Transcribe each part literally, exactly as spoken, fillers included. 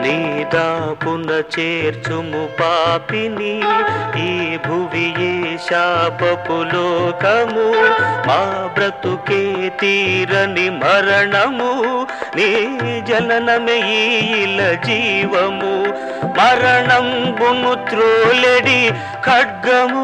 నీదాపున చేర్చుము పాపిని ఈ భువి ఏ శాపపు లోకము మా బ్రతుకే తీరని మరణము నీ జననమే ఈల జీవము మరణం బును త్రోలెడి ఖడ్గము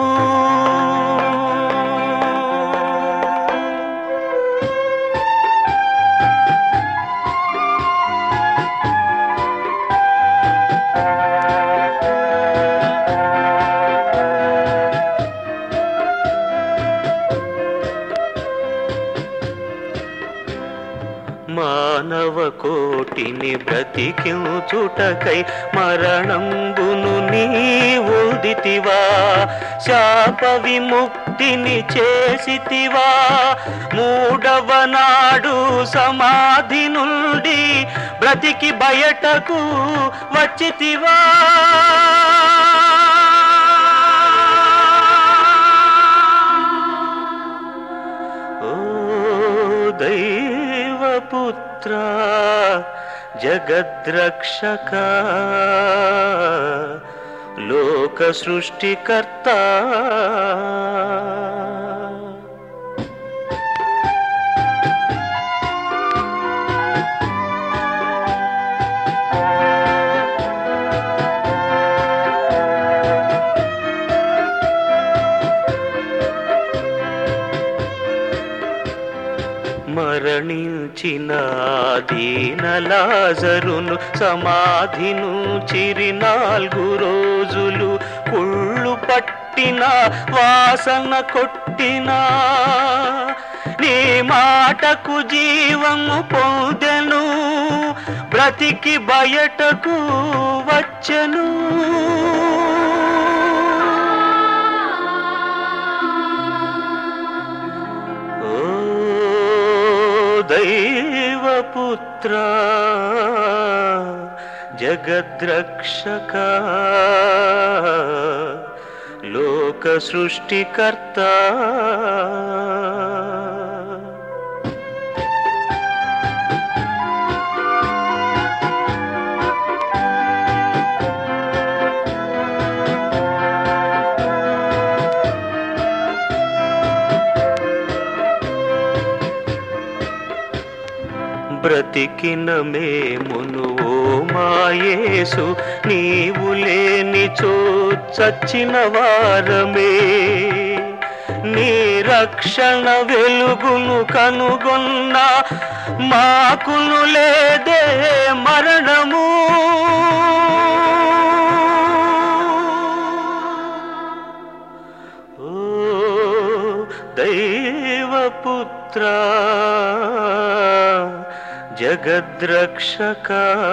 మానవ కోటిని బ్రతికించుటకై మరణంబును నీవొందితివా శాప విముక్తిని చేసితివా మూడవ నాడు సమాధి నుండి బ్రతికి బయటకు వచ్చితివా పుత్ర జగద్రక్షక లోక సృష్టికర్త మరణించిన దీన లాజరును సమాధి నుంచి నాలుగు రోజులు కుళ్ళు పట్టిన వాసన కొట్టిన నీ మాటకు జీవము పొందెను బ్రతికి బయటకు వచ్చెను దైవపుత్ర జగద్రక్షక లోక సృష్టికర్త బ్రతికిన మేమును ఓ మాయేసు నీవు లేనిచో చచ్చిన వారమే నీ రక్షణ వెలుగును కనుగొన్న మాకును లేదే మరణము ఓ దైవపుత్ర జగద్రక్షక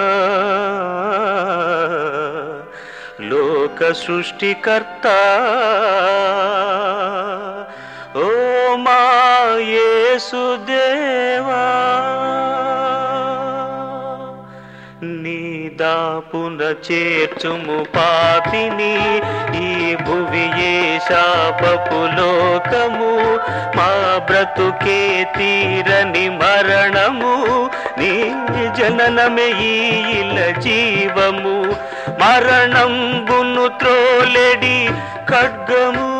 లోక సృష్టికర్త ఓ మా యేసుదేవా నీదాపున చేర్చుము పాపిని ఈ భువి ఏ శాపపు లోకము మా బ్రతుకే తీరని మరణము నీ జననమే ఈల జీవము మరణంబును త్రోలెడి ఖడ్గము